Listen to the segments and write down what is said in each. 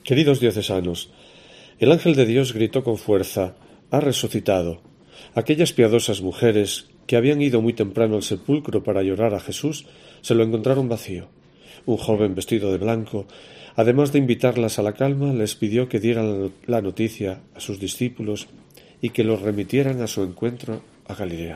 Queridos diocesanos, el ángel de Dios gritó con fuerza: «Ha resucitado». Aquellas piadosas mujeres que habían ido muy temprano al sepulcro para llorar a Jesús se lo encontraron vacío. Un joven vestido de blanco, además de invitarlas a la calma, les pidió que dieran la noticia a sus discípulos y que los remitieran a su encuentro a Galilea.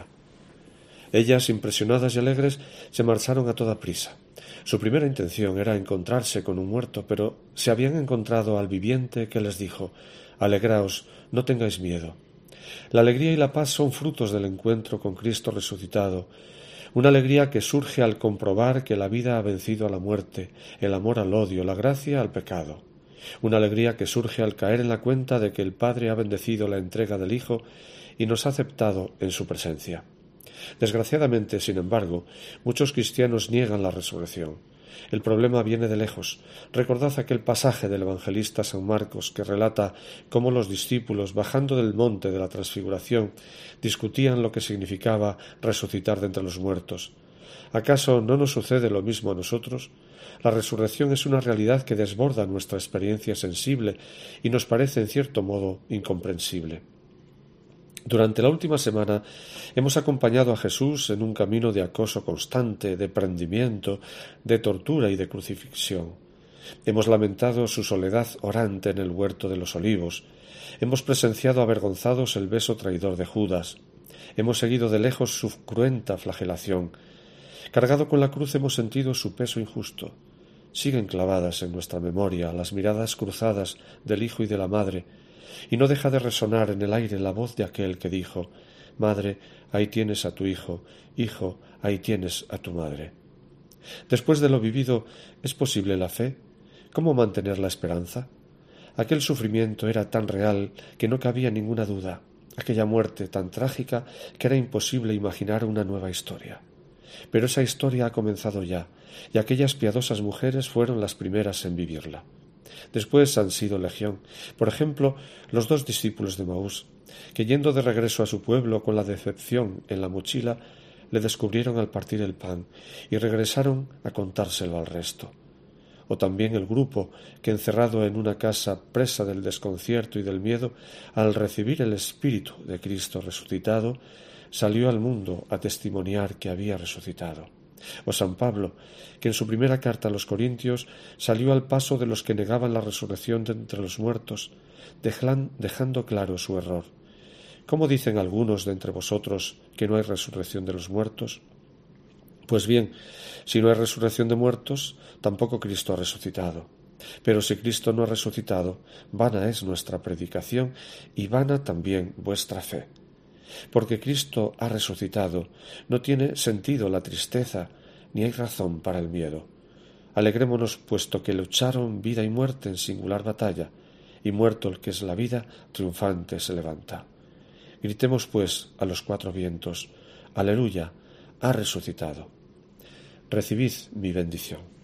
Ellas, impresionadas y alegres, se marcharon a toda prisa. Su primera intención era encontrarse con un muerto, pero se habían encontrado al viviente que les dijo: «Alegraos, no tengáis miedo». La alegría y la paz son frutos del encuentro con Cristo resucitado, una alegría que surge al comprobar que la vida ha vencido a la muerte, el amor al odio, la gracia al pecado. Una alegría que surge al caer en la cuenta de que el Padre ha bendecido la entrega del Hijo y nos ha aceptado en su presencia. Desgraciadamente, sin embargo, muchos cristianos niegan la resurrección. El problema viene de lejos. Recordad aquel pasaje del evangelista San Marcos que relata cómo los discípulos, bajando del monte de la Transfiguración, discutían lo que significaba resucitar de entre los muertos. ¿Acaso no nos sucede lo mismo a nosotros? La resurrección es una realidad que desborda nuestra experiencia sensible y nos parece, en cierto modo, incomprensible. Durante la última semana hemos acompañado a Jesús en un camino de acoso constante, de prendimiento, de tortura y de crucifixión. Hemos lamentado su soledad orante en el huerto de los olivos. Hemos presenciado avergonzados el beso traidor de Judas. Hemos seguido de lejos su cruenta flagelación. Cargado con la cruz hemos sentido su peso injusto. Siguen clavadas en nuestra memoria las miradas cruzadas del Hijo y de la Madre, y no deja de resonar en el aire la voz de aquel que dijo: «Madre, ahí tienes a tu hijo, hijo, ahí tienes a tu madre». Después de lo vivido, ¿es posible la fe? ¿Cómo mantener la esperanza? Aquel sufrimiento era tan real que no cabía ninguna duda, aquella muerte tan trágica que era imposible imaginar una nueva historia. Pero esa historia ha comenzado ya, y aquellas piadosas mujeres fueron las primeras en vivirla. Después han sido legión. Por ejemplo, los 2 discípulos de Maús, que yendo de regreso a su pueblo con la decepción en la mochila, le descubrieron al partir el pan y regresaron a contárselo al resto. O también el grupo que, encerrado en una casa presa del desconcierto y del miedo, al recibir el Espíritu de Cristo resucitado, salió al mundo a testimoniar que había resucitado. O San Pablo, que en su primera carta a los Corintios salió al paso de los que negaban la resurrección de entre los muertos, dejando claro su error. ¿Cómo dicen algunos de entre vosotros que no hay resurrección de los muertos? Pues bien, si no hay resurrección de muertos, tampoco Cristo ha resucitado. Pero si Cristo no ha resucitado, vana es nuestra predicación y vana también vuestra fe. Porque Cristo ha resucitado, no tiene sentido la tristeza, ni hay razón para el miedo. Alegrémonos, puesto que lucharon vida y muerte en singular batalla, y muerto el que es la vida, triunfante se levanta. Gritemos, pues, a los 4 vientos: «Aleluya, ha resucitado». Recibid mi bendición.